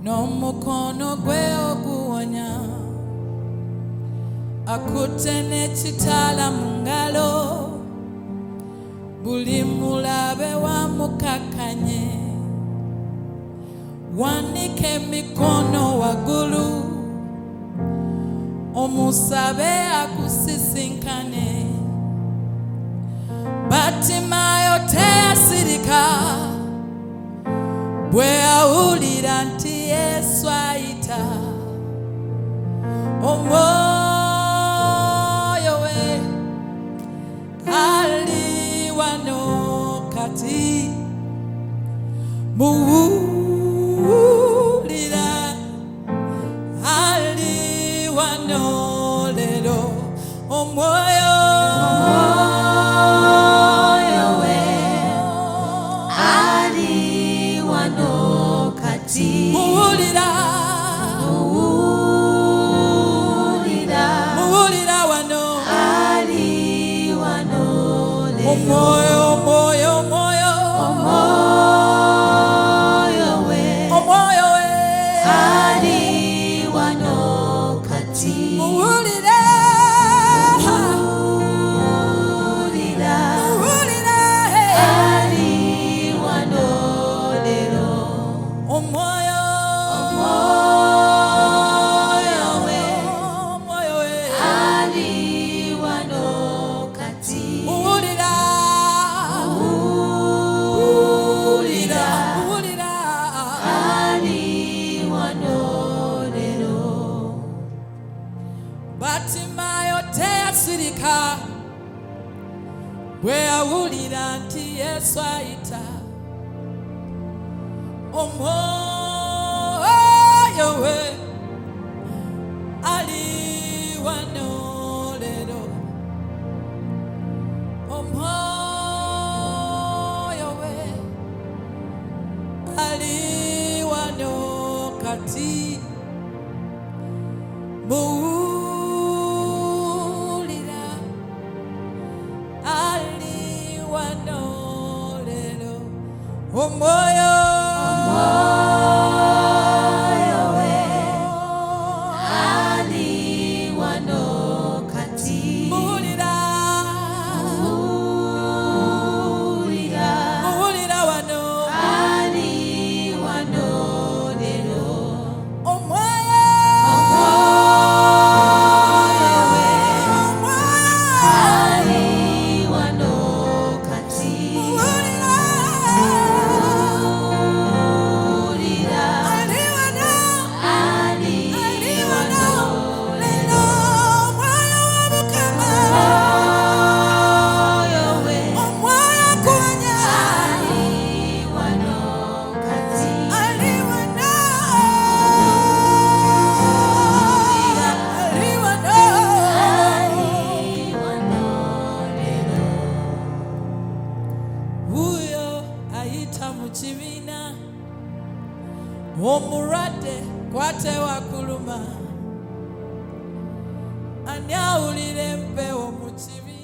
n'omukono gwe oguwonya, akutte n'ekitala mu ngalo, buli mulabe wamukakanye, wanika emikono waggulu, omusabe akusisinkane. Batimayo teyasirika bwe awulira nti Yesu ayita. Omwoyo we ali wano kati, muwulira ali wano lero. Omwoyo we ali wano kati, muwulira wano ali wano lero. Omwoyo we ali wano kati, muwulira ali wano lero. omwoyo we ali wano kati, muwulira ali wano lero. Batimayo teyasirika bwe awulira nti Yesu ayita. Omwoyo we ali wano lero. Omwoyo we ali wano kati, muwulira ali wano lero. Omwoyo we ali wano kati, muwulira wano ali wano lero. omwoyo ali wano kati, muwulira omulwadde kwatewa kuluma, ani awulira empewo mu kibi.